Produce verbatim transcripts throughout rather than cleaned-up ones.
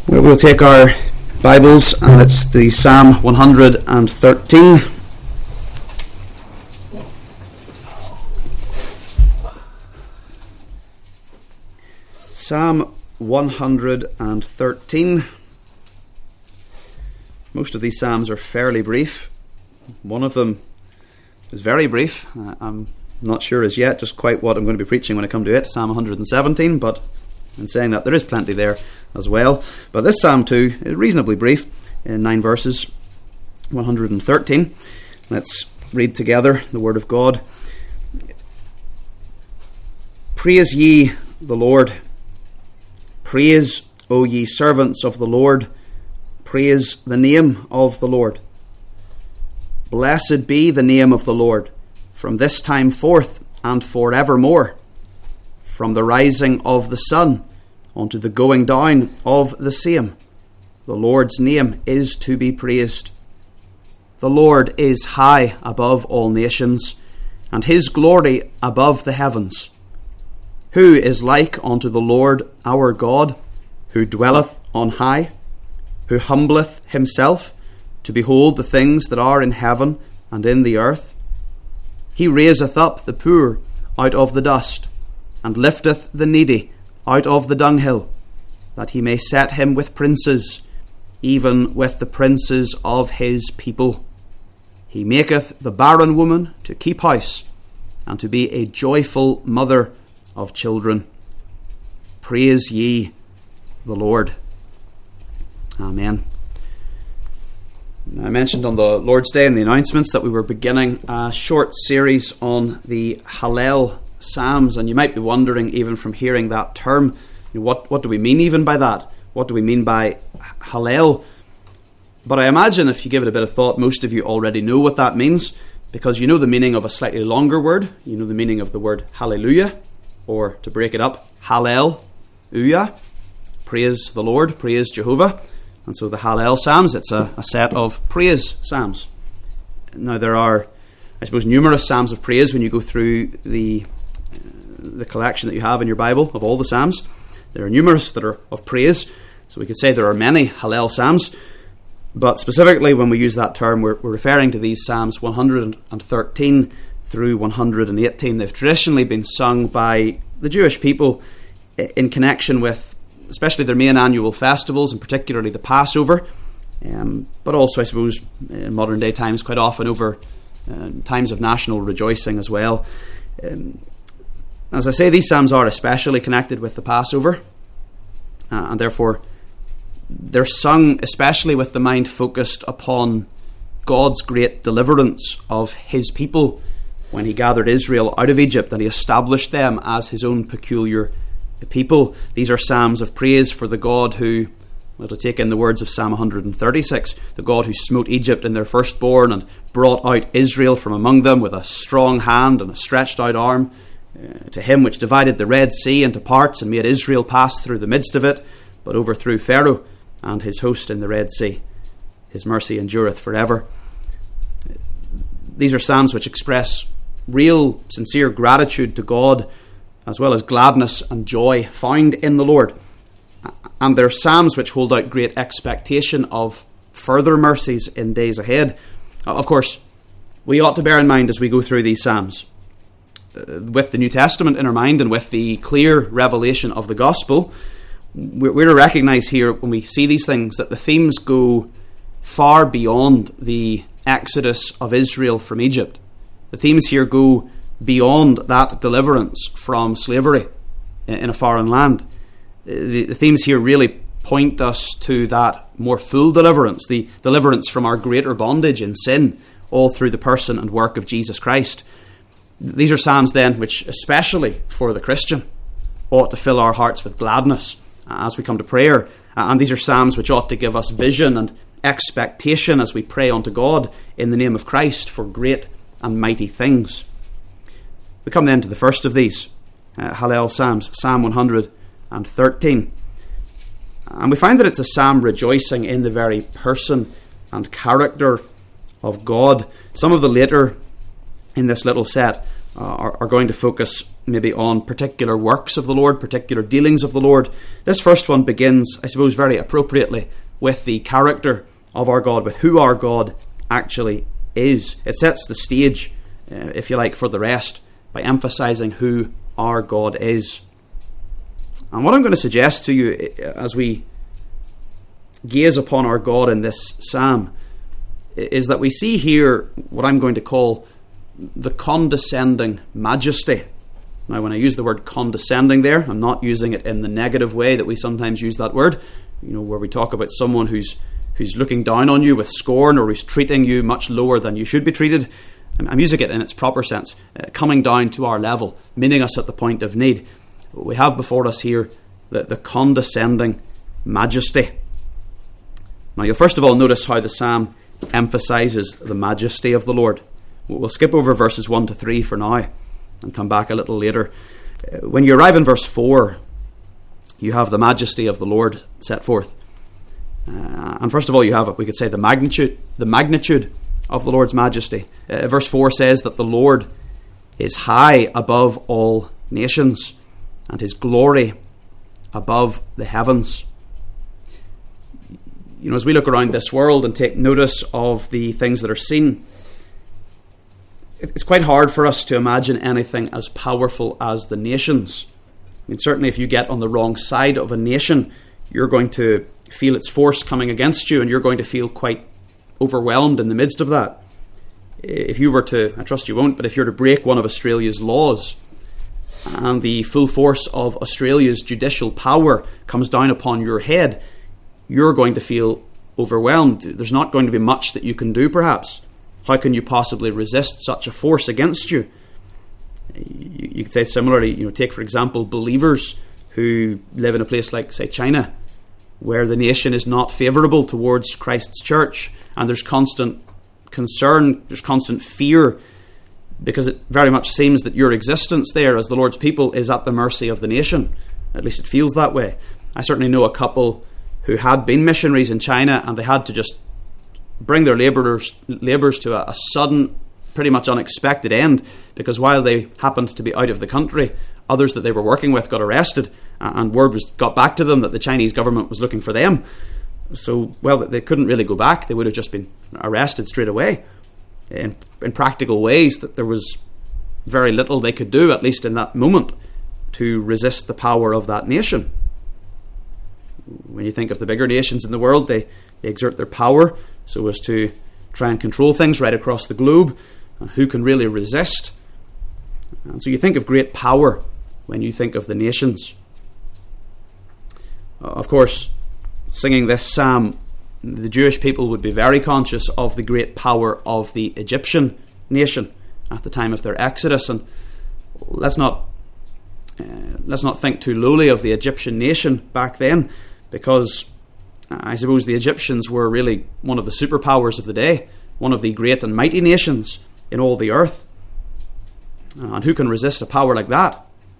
We'll take our Bibles, and it's the Psalm one hundred thirteen. Psalm one hundred thirteen. Most of these psalms are fairly brief. One of them is very brief. Uh, I'm not sure as yet just quite what I'm going to be preaching when I come to it, Psalm one hundred seventeen, but in saying that, there is plenty there as well. But this Psalm too is reasonably brief, in nine verses, one hundred thirteen. Let's read together the Word of God. Praise ye the Lord. Praise, O ye servants of the Lord. Praise the name of the Lord. Blessed be the name of the Lord, from this time forth and forevermore. From the rising of the sun unto the going down of the same, the Lord's name is to be praised. The Lord is high above all nations, and his glory above the heavens. Who is like unto the Lord our God, who dwelleth on high, who humbleth himself to behold the things that are in heaven and in the earth? He raiseth up the poor out of the dust, and lifteth the needy out of the dunghill, that he may set him with princes, even with the princes of his people. He maketh the barren woman to keep house, and to be a joyful mother of children. Praise ye the Lord. Amen. I mentioned on the Lord's Day in the announcements that we were beginning a short series on the Hallel Psalms, and you might be wondering, even from hearing that term, you know, what, what do we mean even by that? What do we mean by Hallel? But I imagine if you give it a bit of thought, most of you already know what that means, because you know the meaning of a slightly longer word. You know the meaning of the word hallelujah, or to break it up, Hallel-uyah, praise the Lord, praise Jehovah. And so the Hallel Psalms, it's a, a set of praise psalms. Now there are, I suppose, numerous psalms of praise when you go through the the collection that you have in your Bible of all the psalms. There are numerous that are of praise, so we could say there are many Hallel Psalms, but specifically when we use that term, we're, we're referring to these Psalms one hundred thirteen through one hundred eighteen. They've traditionally been sung by the Jewish people in connection with especially their main annual festivals, and particularly the Passover, um, but also, I suppose, in modern day times, quite often over uh, times of national rejoicing as well. Um, as I say, these psalms are especially connected with the Passover, uh, and therefore they're sung especially with the mind focused upon God's great deliverance of his people when he gathered Israel out of Egypt and he established them as his own peculiar people. These are psalms of praise for the God who, well, to take in the words of Psalm one hundred thirty-six, the God who smote Egypt in their firstborn and brought out Israel from among them with a strong hand and a stretched out arm, uh, to him which divided the Red Sea into parts and made Israel pass through the midst of it, but overthrew Pharaoh and his host in the Red Sea. His mercy endureth forever. These are psalms which express real, sincere gratitude to God, as well as gladness and joy found in the Lord. And they're psalms which hold out great expectation of further mercies in days ahead. Of course, we ought to bear in mind as we go through these psalms, uh, with the New Testament in our mind and with the clear revelation of the gospel, we're, we're to recognise here when we see these things that the themes go far beyond the exodus of Israel from Egypt. The themes here go beyond that deliverance from slavery in a foreign land. The, the themes here really point us to that more full deliverance, the deliverance from our greater bondage in sin, all through the person and work of Jesus Christ. These are psalms then which, especially for the Christian, ought to fill our hearts with gladness as we come to prayer. And these are psalms which ought to give us vision and expectation as we pray unto God in the name of Christ for great and mighty things. We come then to the first of these, uh, Hallel Psalms, Psalm one hundred thirteen. And we find that it's a psalm rejoicing in the very person and character of God. Some of the later in this little set uh, are, are going to focus maybe on particular works of the Lord, particular dealings of the Lord. This first one begins, I suppose, very appropriately with the character of our God, with who our God actually is. It sets the stage, uh, if you like, for the rest by emphasizing who our God is. And what I'm going to suggest to you as we gaze upon our God in this psalm is that we see here what I'm going to call the condescending majesty. Now, when I use the word condescending there, I'm not using it in the negative way that we sometimes use that word, you know, where we talk about someone who's who's looking down on you with scorn, or who's treating you much lower than you should be treated. I'm using it in its proper sense, uh, coming down to our level, meeting us at the point of need. We have before us here the, the condescending majesty. Now, you'll first of all notice how the psalm emphasizes the majesty of the Lord. We'll skip over verses one to three for now and come back a little later. Uh, when you arrive in verse four, you have the majesty of the Lord set forth. Uh, and first of all, you have, we could say, the magnitude, the magnitude of the Lord's majesty. Uh, verse four says that the Lord is high above all nations, and his glory above the heavens. You know, as we look around this world and take notice of the things that are seen, it's quite hard for us to imagine anything as powerful as the nations. I mean, certainly if you get on the wrong side of a nation, you're going to feel its force coming against you, and you're going to feel quite overwhelmed in the midst of that. If you were to, I trust you won't, but if you're to break one of Australia's laws, and the full force of Australia's judicial power comes down upon your head, you're going to feel overwhelmed. There's not going to be much that you can do, perhaps. How can you possibly resist such a force against you? You, you could say similarly, you know, take for example believers who live in a place like, say, China, where the nation is not favourable towards Christ's church, and there's constant concern, there's constant fear, because it very much seems that your existence there as the Lord's people is at the mercy of the nation. At least it feels that way. I certainly know a couple who had been missionaries in China, and they had to just bring their labourers labours to a, a sudden, pretty much unexpected end, because while they happened to be out of the country, others that they were working with got arrested, and word was got back to them that the Chinese government was looking for them. So, well, they couldn't really go back. They would have just been arrested straight away. In, in practical ways, that there was very little they could do, at least in that moment, to resist the power of that nation. When you think of the bigger nations in the world, they, they exert their power so as to try and control things right across the globe, and who can really resist? And so you think of great power when you think of the nations. Of course, singing this psalm, the Jewish people would be very conscious of the great power of the Egyptian nation at the time of their exodus, and let's not uh, let's not think too lowly of the Egyptian nation back then, because I suppose the Egyptians were really one of the superpowers of the day, one of the great and mighty nations in all the earth. And who can resist a power like that?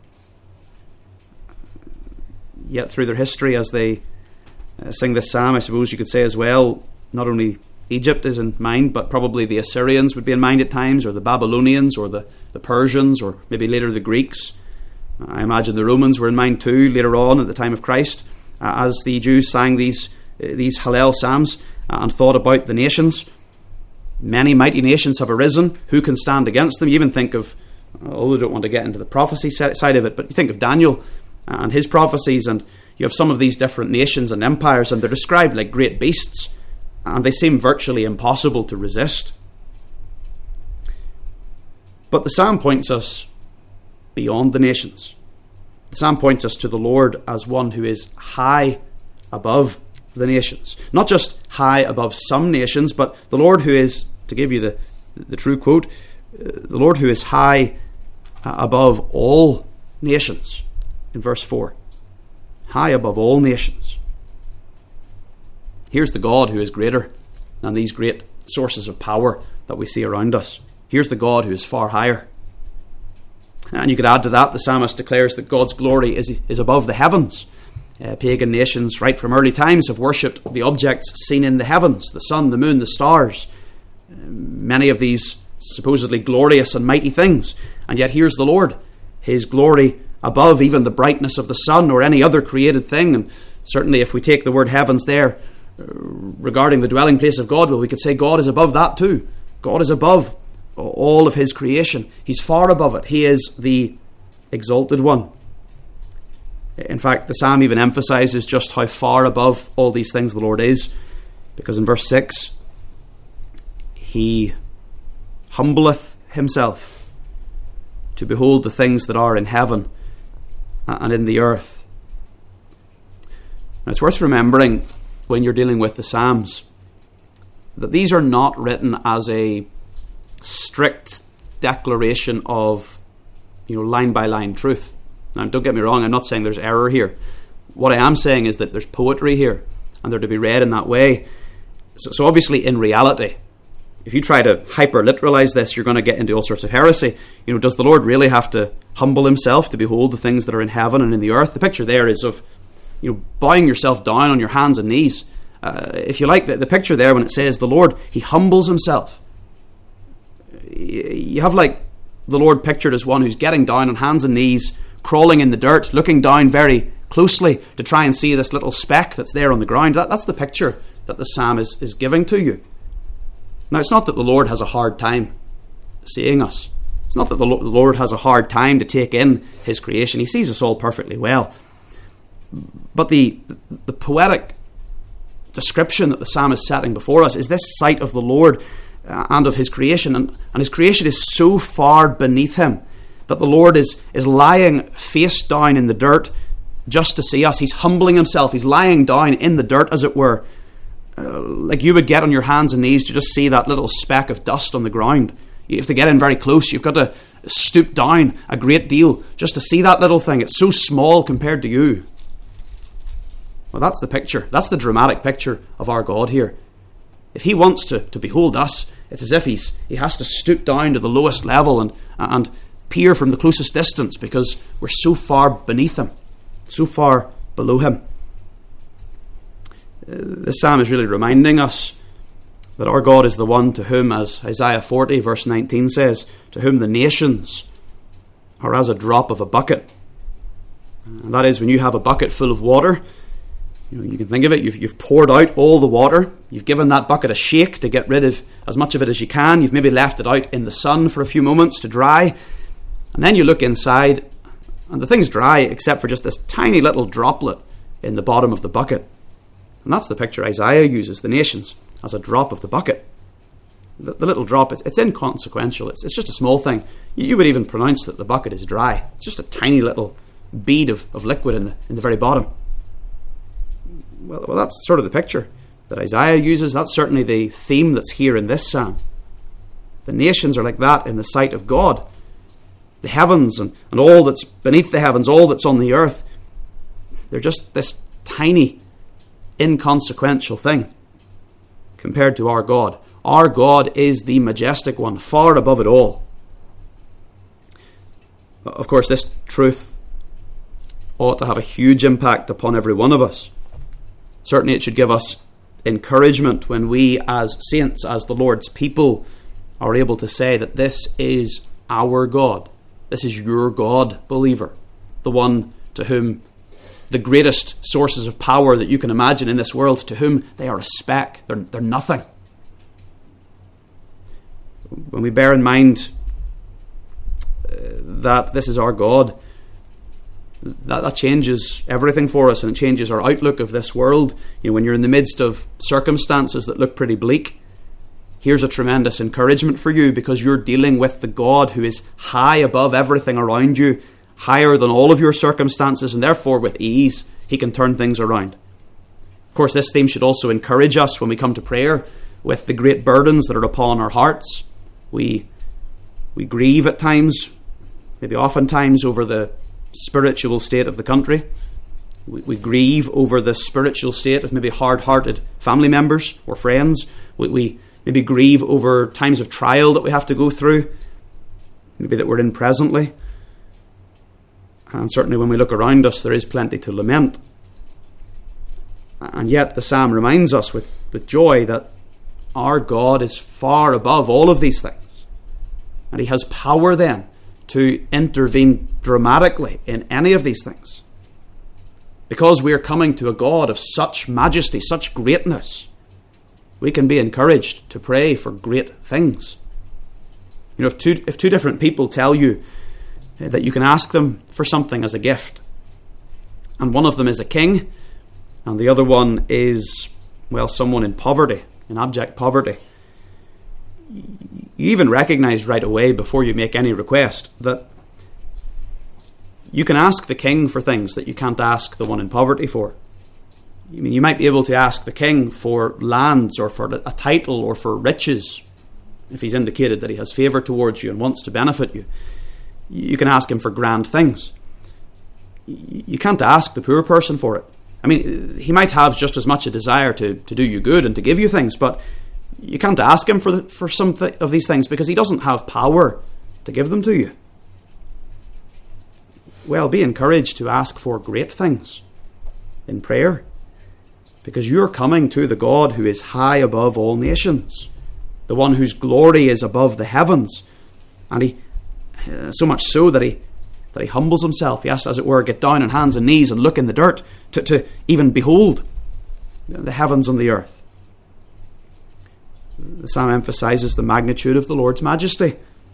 Yet through their history, as they uh, sing this psalm, I suppose you could say as well, not only Egypt is in mind, but probably the Assyrians would be in mind at times, or the Babylonians, or the, the Persians, or maybe later the Greeks. I imagine the Romans were in mind too later on at the time of Christ, uh, as the Jews sang these uh, these Hallel psalms uh, and thought about the nations. Many mighty nations have arisen. Who can stand against them? You even think of, although I don't want to get into the prophecy side of it, but you think of Daniel and his prophecies, and you have some of these different nations and empires, and they're described like great beasts, and they seem virtually impossible to resist. But the psalm points us beyond the nations. The psalm points us to the Lord as one who is high above the nations. Not just high above some nations, but the Lord who is, to give you the, the true quote, the Lord who is high above all nations, in verse four. High above all nations. Here's the God who is greater than these great sources of power that we see around us. Here's the God who is far higher. And you could add to that, the psalmist declares that God's glory is, is above the heavens. Uh, pagan nations right from early times have worshipped the objects seen in the heavens, the sun, the moon, the stars. Uh, many of these supposedly glorious and mighty things. And yet here's the Lord. his glory above even the brightness of the sun or any other created thing. And certainly if we take the word heavens there regarding the dwelling place of God, well, we could say God is above that too. God is above all of his creation. He's far above it. He is the exalted one. In fact, the psalm even emphasizes just how far above all these things the Lord is, because in verse six, he humbleth himself to behold the things that are in heaven and in the earth. Now, it's worth remembering when you're dealing with the Psalms that these are not written as a strict declaration of, you know, line by line truth. Now, don't get me wrong, I'm not saying there's error here. What I am saying is that there's poetry here, and they're to be read in that way. So, so obviously, in reality, if you try to hyper-literalize this, you're going to get into all sorts of heresy. You know, does the Lord really have to humble himself to behold the things that are in heaven and in the earth? The picture there is of, you know, bowing yourself down on your hands and knees. Uh, if you like, the, the picture there when it says the Lord, he humbles himself. You have like the Lord pictured as one who's getting down on hands and knees, crawling in the dirt, looking down very closely to try and see this little speck that's there on the ground. That, that's the picture that the psalm is, is giving to you. Now, it's not that the Lord has a hard time seeing us. It's not that the Lord has a hard time to take in his creation. He sees us all perfectly well. But the, the poetic description that the psalm is setting before us is this sight of the Lord and of his creation. And, and his creation is so far beneath him that the Lord is, is lying face down in the dirt just to see us. He's humbling himself. He's lying down in the dirt, as it were, uh, like you would get on your hands and knees to just see that little speck of dust on the ground. You have to get in very close. You've got to stoop down a great deal just to see that little thing. It's so small compared to you. Well, that's the picture. That's the dramatic picture of our God here. If he wants to, to behold us, it's as if he's he has to stoop down to the lowest level and and peer from the closest distance, because we're so far beneath him, so far below him. Uh, this psalm is really reminding us that our God is the one to whom, as Isaiah forty verse nineteen says, to whom the nations are as a drop of a bucket. And that is, when you have a bucket full of water, you know, you can think of it, you've, you've poured out all the water, you've given that bucket a shake to get rid of as much of it as you can, you've maybe left it out in the sun for a few moments to dry, and then you look inside and the thing's dry except for just this tiny little droplet in the bottom of the bucket. And that's the picture Isaiah uses, the nations as a drop of the bucket. The, the little drop, it's, it's inconsequential, it's, it's just a small thing. You, you would even pronounce that the bucket is dry. It's just a tiny little bead of, of liquid in the, in the very bottom. Well, well, that's sort of the picture that Isaiah uses. That's certainly the theme that's here in this psalm. The nations are like that in the sight of God. The heavens and, and all that's beneath the heavens, all that's on the earth, they're just this tiny, inconsequential thing compared to our God. Our God is the majestic one, far above it all. Of course, this truth ought to have a huge impact upon every one of us. Certainly it should give us encouragement when we as saints, as the Lord's people, are able to say that this is our God. This is your God, believer. The one to whom the greatest sources of power that you can imagine in this world, to whom they are a speck. They're, they're nothing. When we bear in mind uh, that this is our God, That, that changes everything for us, and it changes our outlook of this world. You know, when you're in the midst of circumstances that look pretty bleak, here's a tremendous encouragement for you, because you're dealing with the God who is high above everything around you, higher than all of your circumstances, and therefore with ease he can turn things around. Of course, this theme should also encourage us when we come to prayer with the great burdens that are upon our hearts. We, we grieve at times, maybe oftentimes, over the spiritual state of the country. We, we grieve over the spiritual state of maybe hard-hearted family members or friends. We, we maybe grieve over times of trial that we have to go through, maybe that we're in presently. And certainly when we look around us, there is plenty to lament. And yet the psalm reminds us with, with joy that our God is far above all of these things. And he has power then to intervene dramatically in any of these things. Because we are coming to a God of such majesty, such greatness, we can be encouraged to pray for great things. You know, if two, if two different people tell you that you can ask them for something as a gift, and one of them is a king, and the other one is, well, someone in poverty, in abject poverty, you even recognize right away before you make any request that you can ask the king for things that you can't ask the one in poverty for. I mean, you might be able to ask the king for lands or for a title or for riches, if he's indicated that he has favour towards you and wants to benefit you. You can ask him for grand things. You can't ask the poor person for it. I mean, he might have just as much a desire to, to do you good and to give you things, but you can't ask him for the, for some th- of these things because he doesn't have power to give them to you. Well, be encouraged to ask for great things in prayer, because you're coming to the God who is high above all nations, the one whose glory is above the heavens, and he uh, so much so that he that he humbles himself. Yes, as it were, get down on hands and knees and look in the dirt to, to even behold the heavens and the earth. The psalm emphasizes the magnitude of the Lord's majesty.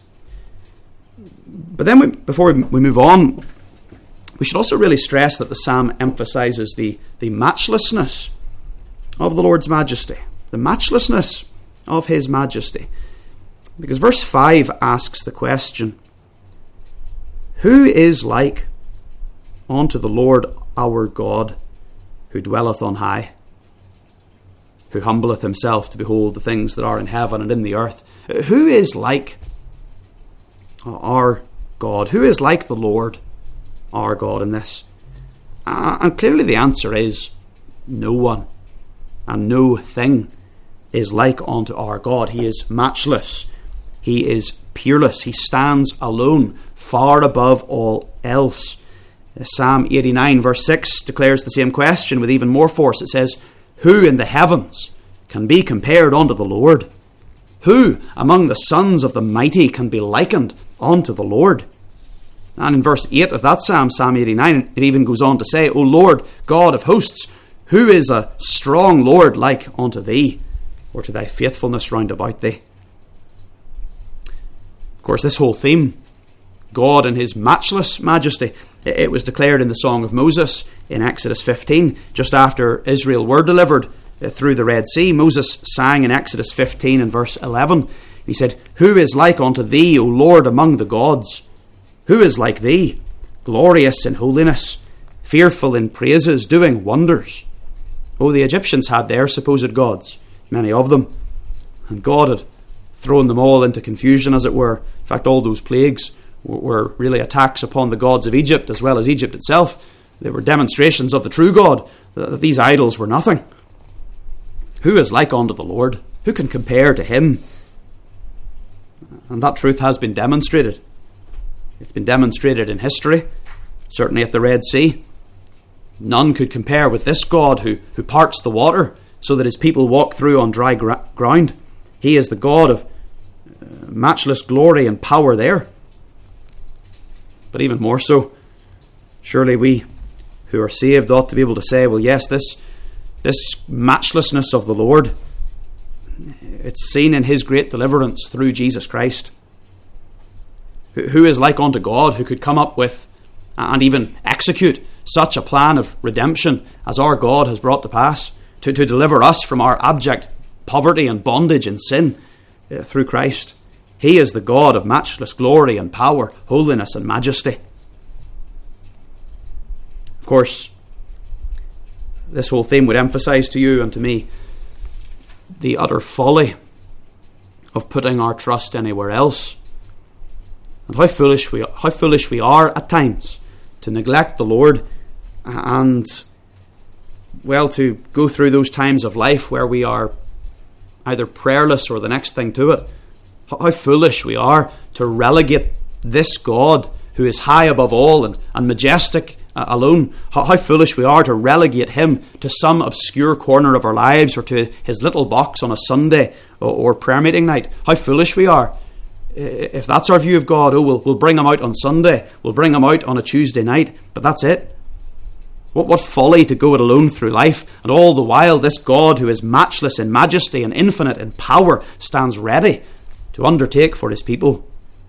But then, we, before we move on, we should also really stress that the psalm emphasizes the, the matchlessness of the Lord's majesty. The matchlessness of his majesty. Because verse five asks the question, who is like unto the Lord our God, who dwelleth on high, who humbleth himself to behold the things that are in heaven and in the earth? Who is like our God? Who is like the Lord our God in this? Uh, and clearly the answer is no one, and no thing is like unto our God. He is matchless. He is peerless. He stands alone, far above all else. Psalm eighty-nine verse six declares the same question with even more force. It says, who in the heavens can be compared unto the Lord? Who among the sons of the mighty can be likened unto the Lord? And in verse eight of that psalm, Psalm eighty-nine, it even goes on to say, O Lord, God of hosts, who is a strong Lord like unto thee, or to thy faithfulness round about thee? Of course, this whole theme, God and his matchless majesty, it was declared in the Song of Moses in Exodus fifteen, just after Israel were delivered through the Red Sea. Moses sang in Exodus fifteen and verse eleven. He said, who is like unto thee, O Lord, among the gods? Who is like thee, glorious in holiness, fearful in praises, doing wonders? Oh, the Egyptians had their supposed gods, many of them, and God had thrown them all into confusion, as it were. In fact, all those plagues were really attacks upon the gods of Egypt as well as Egypt itself. They were demonstrations of the true God, that these idols were nothing. Who is like unto the Lord? Who can compare to him? And that truth has been demonstrated. It's been demonstrated in history, certainly at the Red Sea. None could compare with this God who, who parts the water so that his people walk through on dry gra- ground. He is the God of uh, matchless glory and power there. But even more so, surely we who are saved ought to be able to say, well, yes, this, this matchlessness of the Lord, it's seen in his great deliverance through Jesus Christ. Who is like unto God, who could come up with and even execute such a plan of redemption as our God has brought to pass, to, to deliver us from our abject poverty and bondage and sin uh, through Christ. He is the God of matchless glory and power, holiness and majesty. Of course, this whole theme would emphasize to you and to me the utter folly of putting our trust anywhere else, and how foolish we how foolish we are at times to neglect the Lord, and well, to go through those times of life where we are either prayerless or the next thing to it. How foolish we are to relegate this God, who is high above all and, and majestic uh, alone, how, how foolish we are to relegate him to some obscure corner of our lives, or to his little box on a Sunday or, or prayer meeting night. How foolish we are If that's our view of God, oh, we'll, we'll bring him out on Sunday, we'll bring him out on a Tuesday night, but that's it. What, what folly to go it alone through life, and all the while this God who is matchless in majesty and infinite in power stands ready to undertake for his people.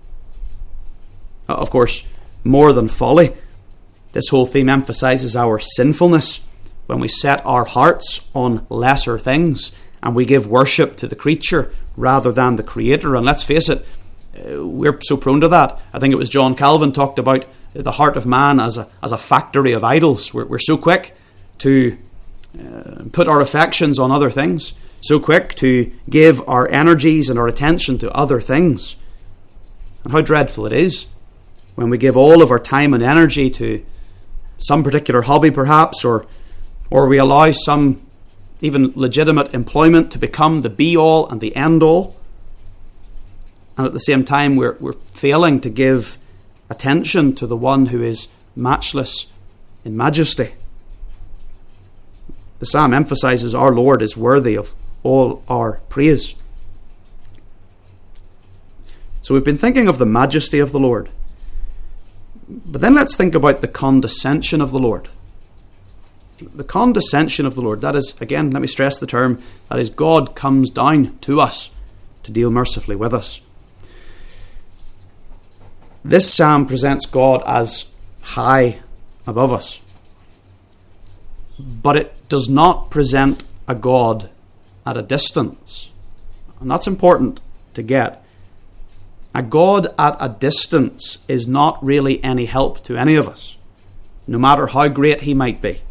Of course, more than folly, this whole theme emphasizes our sinfulness when we set our hearts on lesser things and we give worship to the creature rather than the Creator. And let's face it, we're so prone to that. I think it was John Calvin talked about the heart of man as a as a factory of idols. We're, we're so quick to uh, put our affections on other things, so quick to give our energies and our attention to other things. And how dreadful it is when we give all of our time and energy to some particular hobby perhaps, or or we allow some even legitimate employment to become the be-all and the end-all. And at the same time, we're, we're failing to give attention to the one who is matchless in majesty. The psalm emphasizes our Lord is worthy of all our praise. So we've been thinking of the majesty of the Lord. But then let's think about the condescension of the Lord. The condescension of the Lord, that is, again, let me stress the term, that is, God comes down to us to deal mercifully with us. This psalm presents God as high above us. But it does not present a God at a distance. And that's important to get. A God at a distance is not really any help to any of us, no matter how great he might be.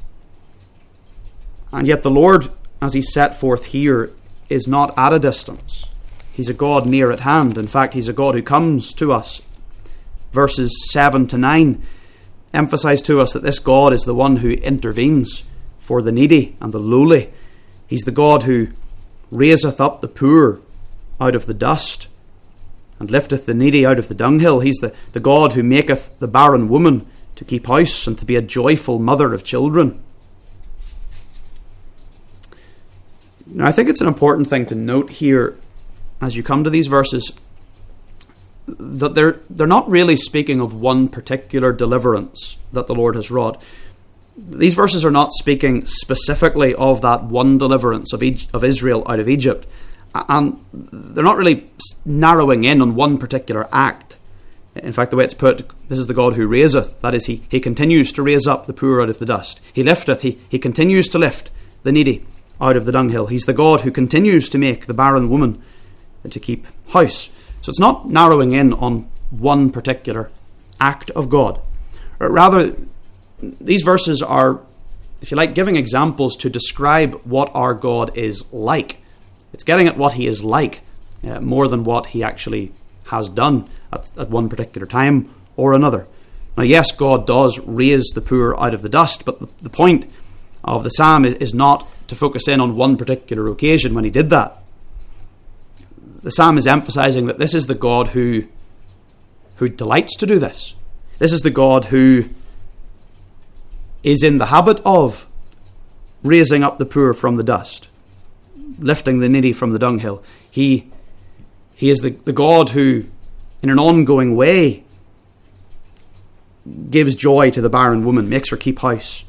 And yet the Lord, as he's set forth here, is not at a distance. He's a God near at hand. In fact, he's a God who comes to us. Verses seven to nine emphasize to us that this God is the one who intervenes for the needy and the lowly. He's the God who raiseth up the poor out of the dust and lifteth the needy out of the dunghill. He's the, the God who maketh the barren woman to keep house and to be a joyful mother of children. Now, I think it's an important thing to note here as you come to these verses that they're they're not really speaking of one particular deliverance that the Lord has wrought. These verses are not speaking specifically of that one deliverance of, e- of Israel out of Egypt. And they're not really narrowing in on one particular act. In fact, the way it's put, this is the God who raiseth. That is, he, he continues to raise up the poor out of the dust. He lifteth, he, he continues to lift the needy out of the dunghill. He's the God who continues to make the barren woman to keep house. So it's not narrowing in on one particular act of God. Rather, these verses are, if you like, giving examples to describe what our God is like. It's getting at what he is like uh, more than what he actually has done at, at one particular time or another. Now, yes, God does raise the poor out of the dust, but the, the point of the psalm is, is not to focus in on one particular occasion when he did that. The psalm is emphasizing that this is the God who, who delights to do this. This is the God who is in the habit of raising up the poor from the dust, lifting the needy from the dunghill. He, he is the, the God who, in an ongoing way, gives joy to the barren woman, makes her keep house.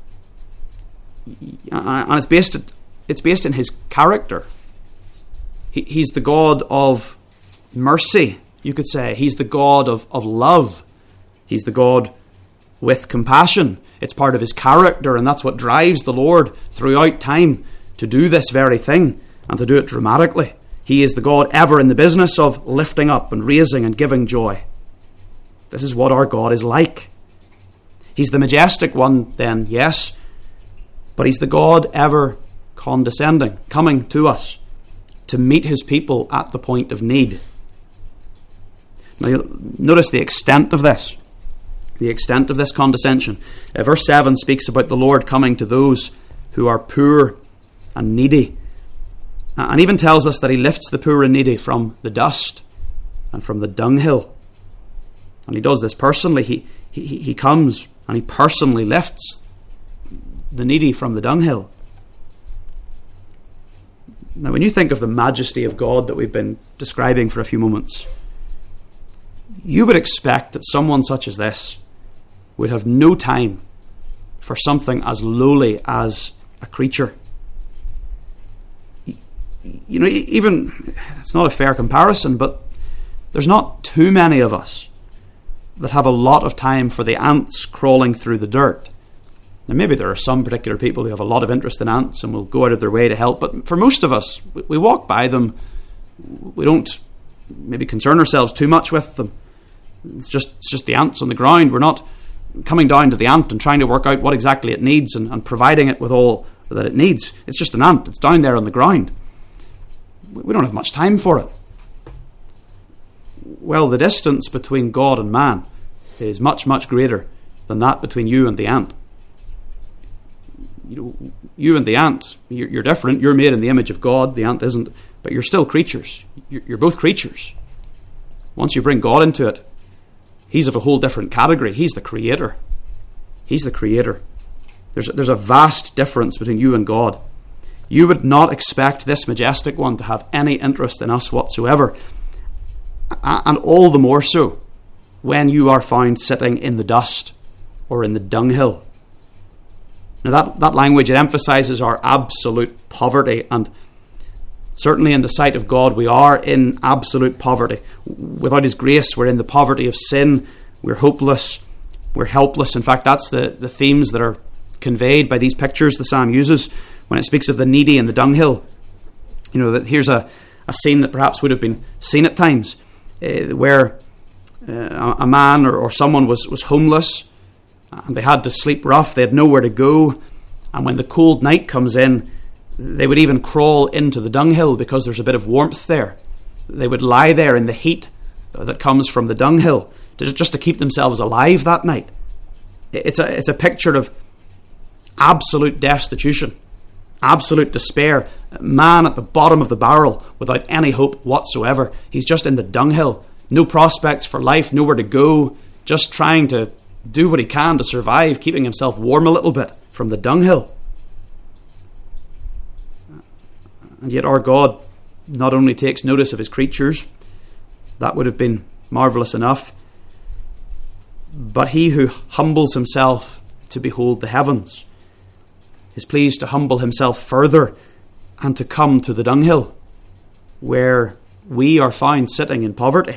And it's based, it's based in his character. He, he's the God of mercy, you could say. He's the God of, of love. He's the God with compassion. It's part of his character, and that's what drives the Lord throughout time to do this very thing and to do it dramatically. He is the God ever in the business of lifting up and raising and giving joy. This is what our God is like. He's the majestic one then, yes, but he's the God ever condescending, coming to us to meet his people at the point of need. Now, notice the extent of this. The extent of this condescension. Uh, verse seven speaks about the Lord coming to those who are poor and needy, uh, and even tells us that he lifts the poor and needy from the dust and from the dunghill. And he does this personally. He, he, he comes and he personally lifts the needy from the dunghill. Now, when you think of the majesty of God that we've been describing for a few moments, you would expect that someone such as this would have no time for something as lowly as a creature. You know, even, it's not a fair comparison, but there's not too many of us that have a lot of time for the ants crawling through the dirt. Now, maybe there are some particular people who have a lot of interest in ants and will go out of their way to help, but for most of us, we walk by them, we don't maybe concern ourselves too much with them. It's just it's just the ants on the ground. We're not coming down to the ant and trying to work out what exactly it needs and, and providing it with all that it needs. It's just an ant. It's down there on the ground. We don't have much time for it. Well, the distance between God and man is much, much greater than that between you and the ant. You know, you and the ant, you're, you're different. You're made in the image of God. The ant isn't. But you're still creatures. You're, you're both creatures. Once you bring God into it, He's of a whole different category. He's the creator. He's the creator. There's a, there's a vast difference between you and God. You would not expect this majestic one to have any interest in us whatsoever. And all the more so when you are found sitting in the dust or in the dunghill. Now that, that language, it emphasizes our absolute poverty, and certainly in the sight of God we are in absolute poverty. Without His grace, we're in the poverty of sin. We're hopeless. We're helpless. In fact, that's the, the themes that are conveyed by these pictures the psalm uses when it speaks of the needy in the dunghill. You know, that here's a, a scene that perhaps would have been seen at times, uh, where uh, a man or, or someone was, was homeless, and they had to sleep rough. They had nowhere to go. And when the cold night comes in, they would even crawl into the dunghill because there's a bit of warmth there. They would lie there in the heat that comes from the dunghill to, just to keep themselves alive that night. It's a, it's a picture of absolute destitution, absolute despair. Man at the bottom of the barrel without any hope whatsoever. He's just in the dunghill. No prospects for life, nowhere to go, just trying to do what he can to survive, keeping himself warm a little bit from the dunghill. And yet our God not only takes notice of His creatures, that would have been marvellous enough, but He who humbles Himself to behold the heavens is pleased to humble Himself further and to come to the dunghill, where we are found sitting in poverty.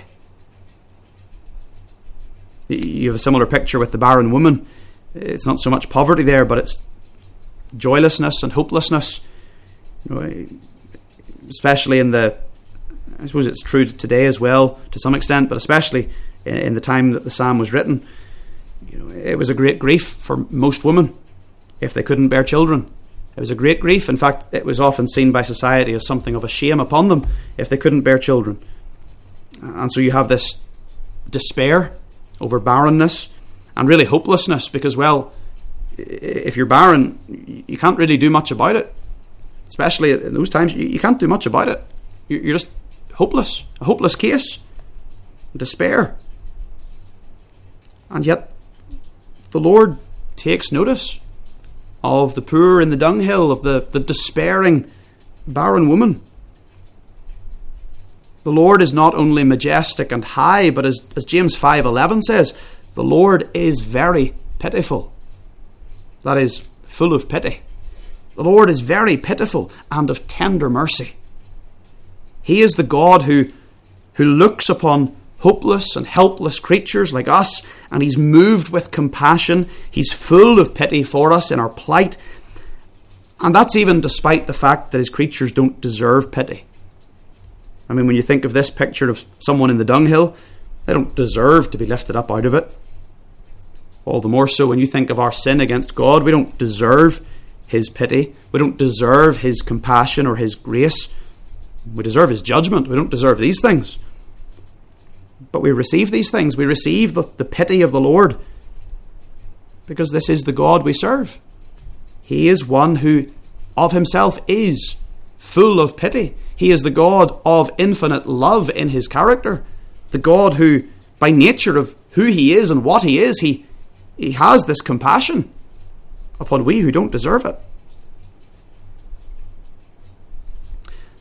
You have a similar picture with the barren woman. It's not so much poverty there, but it's joylessness and hopelessness. You know, especially in the, I suppose it's true today as well to some extent, but especially in the time that the psalm was written, you know, it was a great grief for most women if they couldn't bear children. It was a great grief. In fact, it was often seen by society as something of a shame upon them if they couldn't bear children. And so you have this despair over barrenness and really hopelessness because, well, if you're barren, you can't really do much about it. Especially in those times, you can't do much about it. You're just hopeless, a hopeless case, despair. And yet, the Lord takes notice of the poor in the dunghill, of the, the despairing, barren woman. The Lord is not only majestic and high, but as, as James five eleven says, the Lord is very pitiful. That is, full of pity. The Lord is very pitiful and of tender mercy. He is the God who, who looks upon hopeless and helpless creatures like us, and He's moved with compassion. He's full of pity for us in our plight. And that's even despite the fact that His creatures don't deserve pity. I mean, when you think of this picture of someone in the dunghill, they don't deserve to be lifted up out of it. All the more so when you think of our sin against God, we don't deserve His pity. We don't deserve His compassion or His grace. We deserve His judgment. We don't deserve these things. But we receive these things. We receive the, the pity of the Lord because this is the God we serve. He is one who of Himself is full of pity. He is the God of infinite love in His character. The God who, by nature of who He is and what He is, He, he has this compassion upon we who don't deserve it.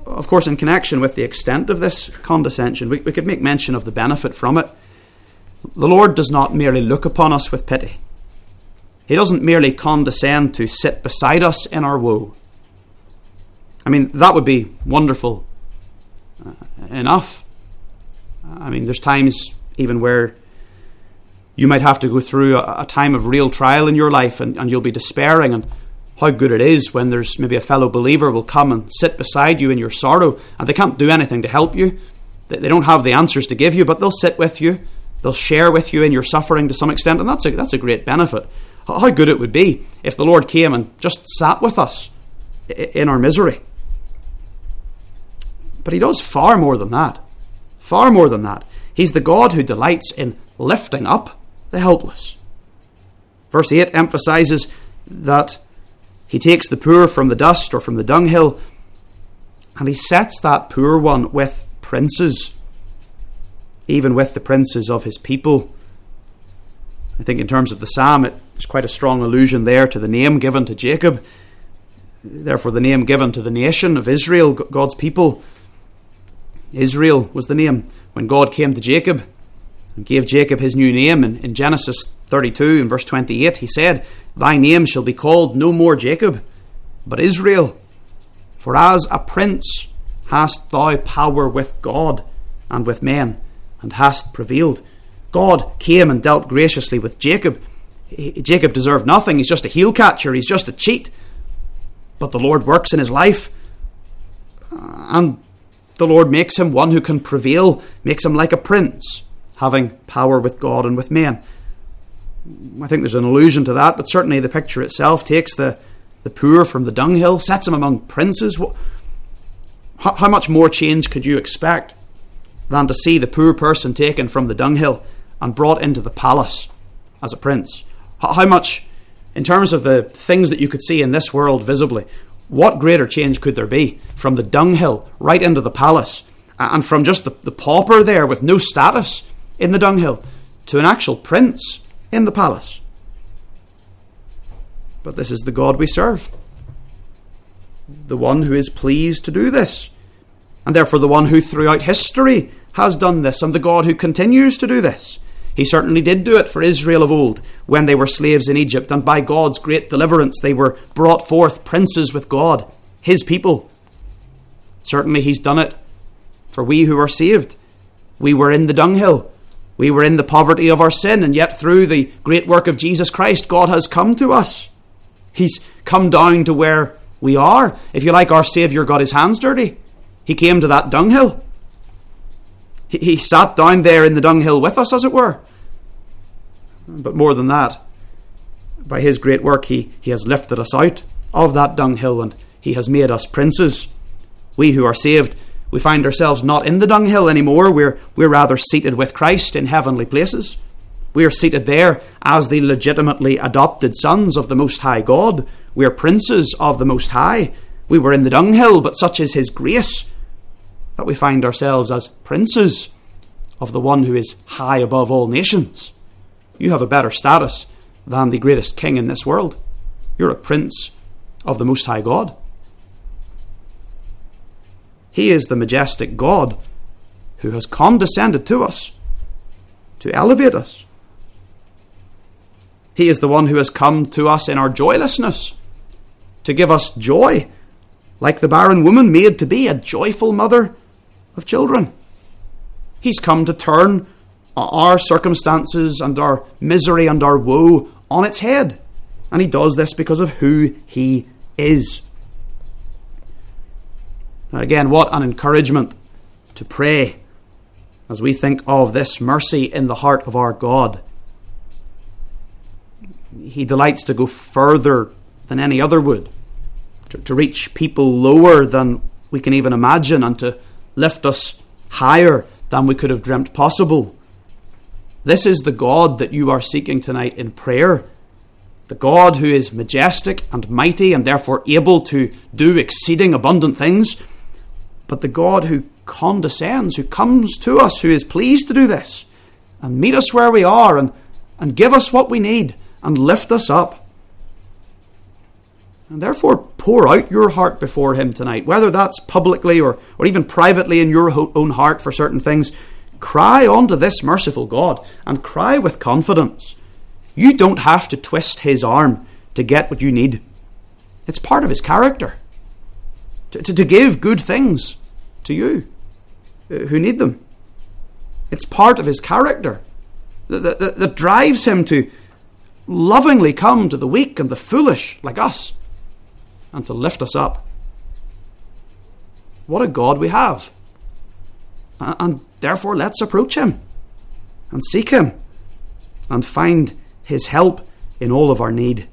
Of course, in connection with the extent of this condescension, we, we could make mention of the benefit from it. The Lord does not merely look upon us with pity. He doesn't merely condescend to sit beside us in our woe. I mean, that would be wonderful uh, enough. I mean, there's times even where you might have to go through a, a time of real trial in your life, and, and you'll be despairing, and how good it is when there's maybe a fellow believer will come and sit beside you in your sorrow, and they can't do anything to help you. They, they don't have the answers to give you, but they'll sit with you. They'll share with you in your suffering to some extent, and that's a, that's a great benefit. How good it would be if the Lord came and just sat with us in our misery. But he does far more than that. Far more than that. He's the God who delights in lifting up the helpless. Verse eight emphasizes that he takes the poor from the dust or from the dunghill, and he sets that poor one with princes, even with the princes of his people. I think in terms of the psalm, it, there's quite a strong allusion there to the name given to Jacob. Therefore, the name given to the nation of Israel, God's people. Israel was the name when God came to Jacob and gave Jacob his new name. In, in Genesis thirty-two, in verse twenty-eight, he said, "Thy name shall be called no more Jacob, but Israel. For as a prince hast thou power with God and with men, and hast prevailed." God came and dealt graciously with Jacob. He, Jacob deserved nothing. He's just a heel catcher. He's just a cheat. But the Lord works in his life, and the Lord makes him one who can prevail, makes him like a prince, having power with God and with men. I think there's an allusion to that, but certainly the picture itself takes the, the poor from the dunghill, sets him among princes. How, how much more change could you expect than to see the poor person taken from the dunghill and brought into the palace as a prince? How, how much, in terms of the things that you could see in this world visibly, what greater change could there be from the dunghill right into the palace, and from just the, the pauper there with no status in the dunghill to an actual prince in the palace? But this is the God we serve, the one who is pleased to do this, and therefore the one who throughout history has done this, and the God who continues to do this. He certainly did do it for Israel of old when they were slaves in Egypt, and by God's great deliverance they were brought forth princes with God, his people. Certainly he's done it for we who are saved. We were in the dunghill. We were in the poverty of our sin, and yet through the great work of Jesus Christ, God has come to us. He's come down to where we are. If you like, our Saviour got his hands dirty. He came to that dunghill. He, he sat down there in the dunghill with us, as it were. But more than that, by his great work, he, he has lifted us out of that dunghill, and he has made us princes. We who are saved, we find ourselves not in the dunghill anymore. We're, we're rather seated with Christ in heavenly places. We are seated there as the legitimately adopted sons of the Most High God. We are princes of the Most High. We were in the dunghill, but such is his grace that we find ourselves as princes of the one who is high above all nations. You have a better status than the greatest king in this world. You're a prince of the Most High God. He is the majestic God who has condescended to us to elevate us. He is the one who has come to us in our joylessness to give us joy, like the barren woman made to be a joyful mother of children. He's come to turn our circumstances and our misery and our woe on its head. And he does this because of who he is. Now again, what an encouragement to pray as we think of this mercy in the heart of our God. He delights to go further than any other would, to, to reach people lower than we can even imagine, and to lift us higher than we could have dreamt possible. This is the God that you are seeking tonight in prayer. The God who is majestic and mighty and therefore able to do exceeding abundant things. But the God who condescends, who comes to us, who is pleased to do this and meet us where we are and, and give us what we need and lift us up. And therefore, pour out your heart before him tonight, whether that's publicly or, or even privately in your own heart for certain things. Cry unto this merciful God, and cry with confidence. You don't have to twist his arm to get what you need. It's part of his character to, to, to give good things to you who need them. It's part of his character that, that, that drives him to lovingly come to the weak and the foolish like us and to lift us up. What a God we have. And therefore, let's approach him and seek him and find his help in all of our need.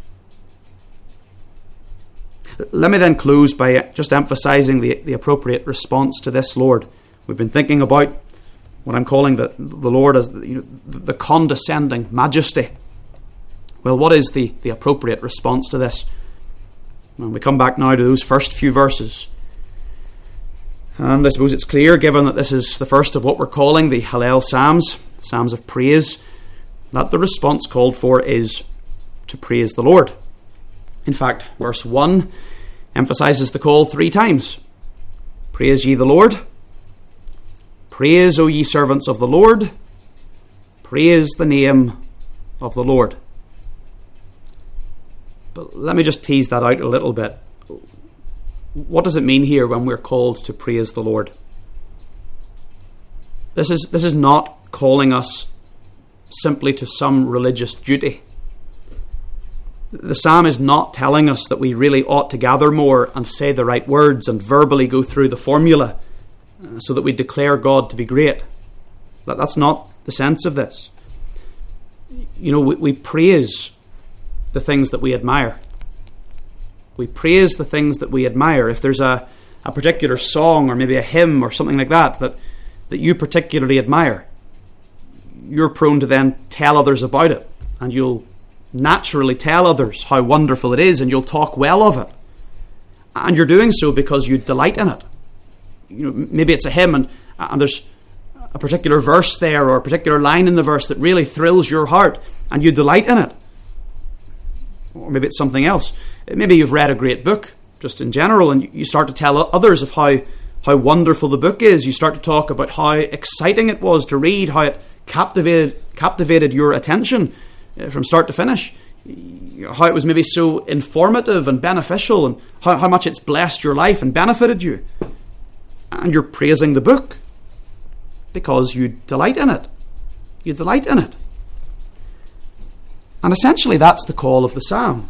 Let me then close by just emphasizing the, the appropriate response to this Lord. We've been thinking about what I'm calling the, the Lord as the, you know, the condescending majesty. Well, what is the, the appropriate response to this? And we come back now to those first few verses. And I suppose it's clear, given that this is the first of what we're calling the Hallel Psalms, Psalms of praise, that the response called for is to praise the Lord. In fact, verse one emphasizes the call three times. Praise ye the Lord. Praise, O ye servants of the Lord. Praise the name of the Lord. But let me just tease that out a little bit. What does it mean here when we're called to praise the Lord? This is, this is not calling us simply to some religious duty. The psalm is not telling us that we really ought to gather more and say the right words and verbally go through the formula so that we declare God to be great. That, that's not the sense of this. You know, we, we praise the things that we admire. We praise the things that we admire. If there's a, a particular song or maybe a hymn or something like that, that that you particularly admire, you're prone to then tell others about it, and you'll naturally tell others how wonderful it is, and you'll talk well of it. And you're doing so because you delight in it. You know, maybe it's a hymn and, and there's a particular verse there or a particular line in the verse that really thrills your heart and you delight in it. Or maybe it's something else. Maybe you've read a great book, just in general, and you start to tell others of how, how wonderful the book is. You start to talk about how exciting it was to read, how it captivated, captivated your attention from start to finish, how it was maybe so informative and beneficial, and how, how much it's blessed your life and benefited you. And you're praising the book because you delight in it. You delight in it. And essentially that's the call of the psalm.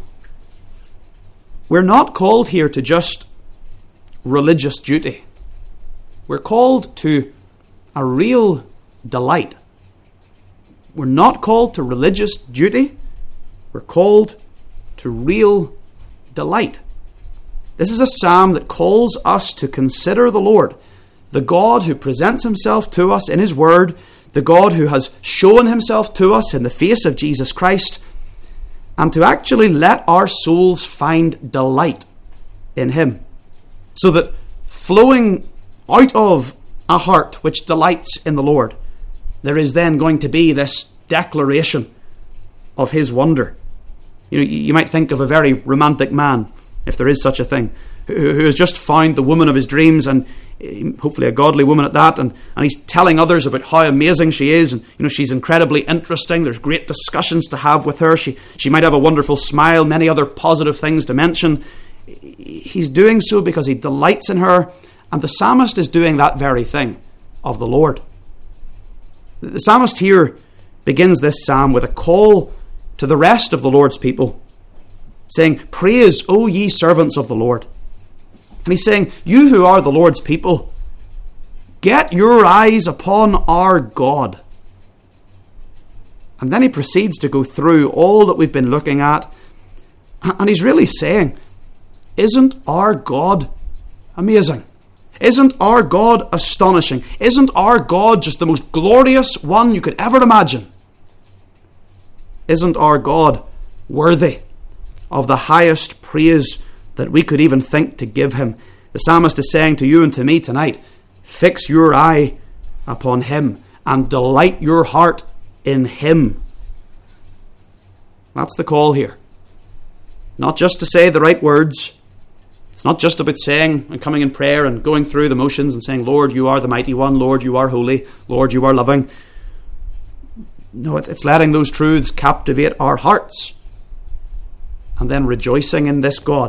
We're not called here to just religious duty. We're called to a real delight. We're not called to religious duty. We're called to real delight. This is a psalm that calls us to consider the Lord, the God who presents himself to us in his word, the God who has shown himself to us in the face of Jesus Christ, and to actually let our souls find delight in him, so that flowing out of a heart which delights in the Lord, there is then going to be this declaration of his wonder. You know, you might think of a very romantic man, if there is such a thing, who has just found the woman of his dreams, and hopefully a godly woman at that, and, and he's telling others about how amazing she is, and you know, she's incredibly interesting. There's great discussions to have with her. She she might have a wonderful smile, many other positive things to mention. He's doing so because he delights in her, and the psalmist is doing that very thing of the Lord. The psalmist here begins this psalm with a call to the rest of the Lord's people, saying, "Praise, O ye servants of the Lord." And he's saying, you who are the Lord's people, get your eyes upon our God. And then he proceeds to go through all that we've been looking at. And he's really saying, isn't our God amazing? Isn't our God astonishing? Isn't our God just the most glorious one you could ever imagine? Isn't our God worthy of the highest praise that we could even think to give him? The psalmist is saying to you and to me tonight, fix your eye upon him and delight your heart in him. That's the call here. Not just to say the right words. It's not just about saying and coming in prayer and going through the motions and saying, Lord, you are the mighty one. Lord, you are holy. Lord, you are loving. No, it's letting those truths captivate our hearts and then rejoicing in this God.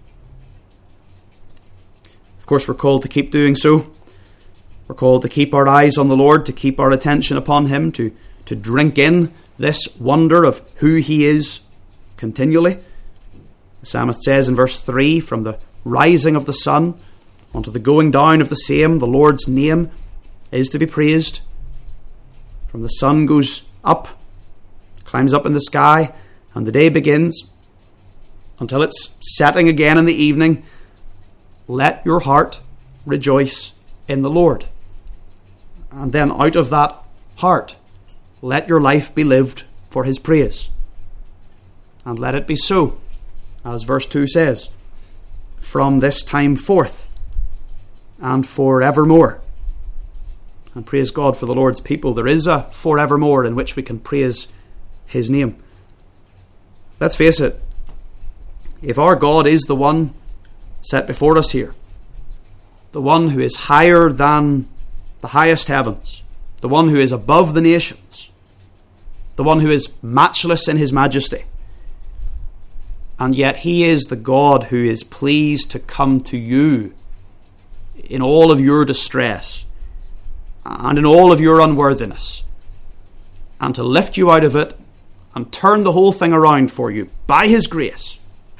Of course, we're called to keep doing so. We're called to keep our eyes on the Lord, to keep our attention upon him, to, to drink in this wonder of who he is continually. The psalmist says in verse three, from the rising of the sun unto the going down of the same, the Lord's name is to be praised. From the sun goes up, climbs up in the sky, and the day begins, until it's setting again in the evening, let your heart rejoice in the Lord. And then out of that heart, let your life be lived for his praise. And let it be so, as verse two says, from this time forth and forevermore. And praise God for the Lord's people. There is a forevermore in which we can praise his name. Let's face it, if our God is the one set before us here, the one who is higher than the highest heavens, the one who is above the nations, the one who is matchless in his majesty, and yet he is the God who is pleased to come to you in all of your distress and in all of your unworthiness, and to lift you out of it and turn the whole thing around for you by his grace.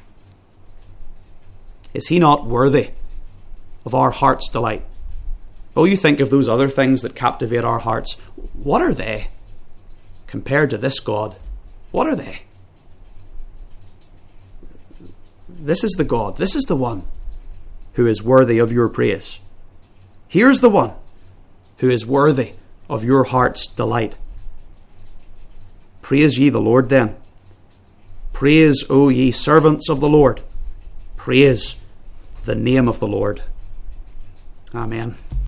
Is he not worthy of our heart's delight? Oh, you think of those other things that captivate our hearts. What are they compared to this God? What are they? This is the God. This is the one who is worthy of your praise. Here's the one who is worthy of your heart's delight. Praise ye the Lord then. Praise, O ye servants of the Lord. Praise the name of the Lord. Amen.